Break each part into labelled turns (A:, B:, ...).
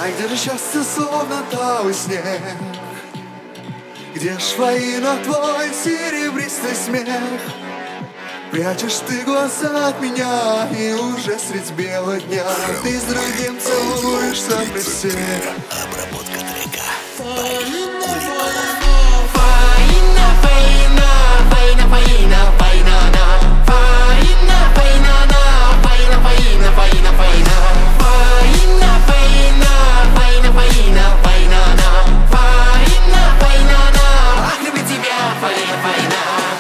A: где же счастье, словно талый снег? Где ж Фаина, твой серебристый смех? Прячешь ты глаза от меня, и уже средь бела дня ты с другим целуешься при всех.
B: Обработка трека.
C: Фаина, Фаина, Фаина, Фаина, Фаина, на. Фаина, Фаина, на. Фаина, Фаина, Фаина, Фаина. Фаина, Фаина, Фаина, Фаина, Фаина, на. Фаина, Фаина, на. Ах, люблю тебя, Фаина, Фаина.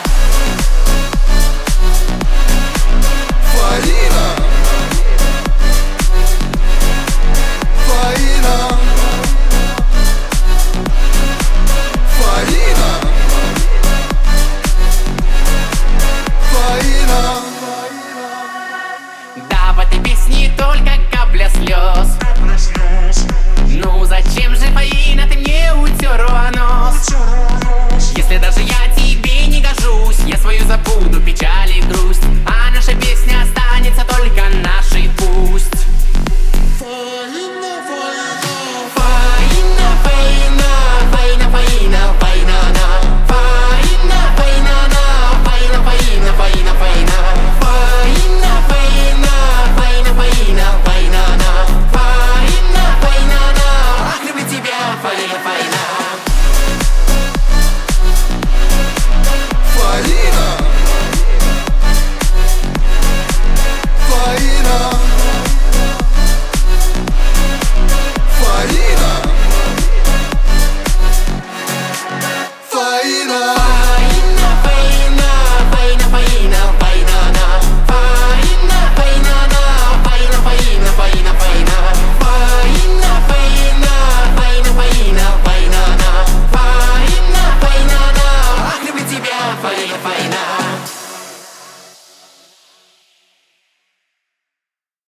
A: Фаина, Фаина, Фаина, Фаина.
C: Да, в этой песне только капля слез. Ну зачем же, Фаина, ты мне утерла нос? Если даже я тебе не гожусь, я свою забуду печаль и грусть, а наша песня останется только нашей, пусть. Фаина, Фаина, Фаина, Фаина, Фаина, на. Фаина, Фаина, на. Фаина, Фаина, Фаина, Фаина. Фаина, Фаина, Фаина, Фаина, Фаина, на. Фаина, Фаина, на. Ах, люблю тебя, Фаина, Фаина.
A: Фаина, Фаина, Фаина, Фаина.
C: Фаина, Фаина, Фаина, Фаина, Фаина, на. Фаина, Фаина, на. Фаина, Фаина, Фаина, Фаина. Фаина, Фаина, Фаина, Фаина, Фаина, на. Фаина, Фаина, на. Ах, люблю тебя, Фаина, Фаина.